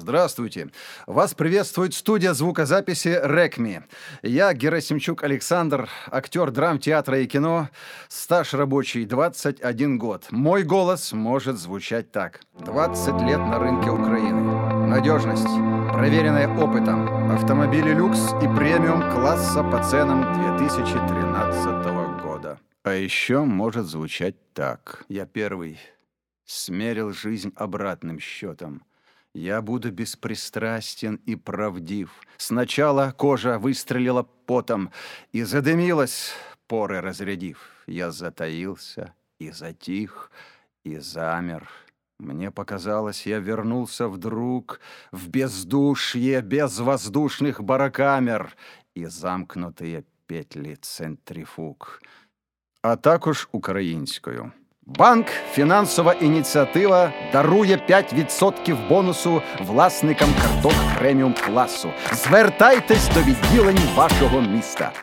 Здравствуйте. Вас приветствует студия звукозаписи «Рекми». Я Герасимчук Александр, актер драмтеатра и кино, стаж рабочий 21 год. Мой голос может звучать так. 20 лет на рынке Украины. Надежность, проверенная опытом. Автомобили люкс и премиум класса по ценам 2013 года. А еще может звучать так. Я первый смерил жизнь обратным счетом. Я буду беспристрастен и правдив. Сначала кожа выстрелила потом и задымилась, поры разрядив. Я затаился и затих, и замер. Мне показалось, я вернулся вдруг в бездушье безвоздушных барокамер и замкнутые петли центрифуг. А так уж українською. Банк «Фінансова ініціатива» дарує 5% бонусу власникам карток преміум-класу. Звертайтесь до відділень вашого міста.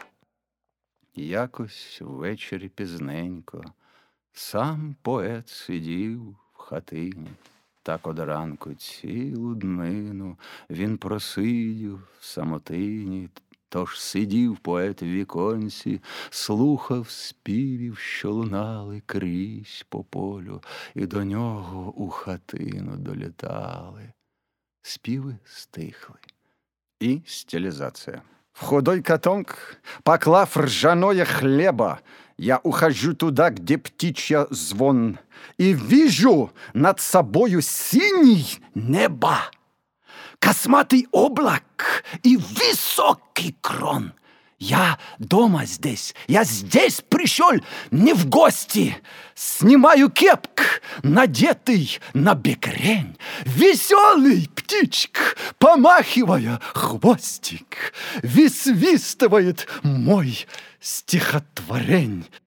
Якось ввечері пізненько сам поет сидів в хатині. Так од ранку цілу днину він просидів в самотині. Тож сидів поет в віконці, слухав співів, що лунали крізь по полю, і до нього у хатину долітали. Співи стихли. І стилизация. В худой котомк, поклав ржаное хлеба, я ухожу туда, где птичья звон, и вижу над собою синий небо, косматый облак и высокий крон. Я дома здесь, я здесь пришел не в гости. Снимаю кепк, надетый на бекрень. Веселый птичек, помахивая хвостик, висвистывает мой стихотворень.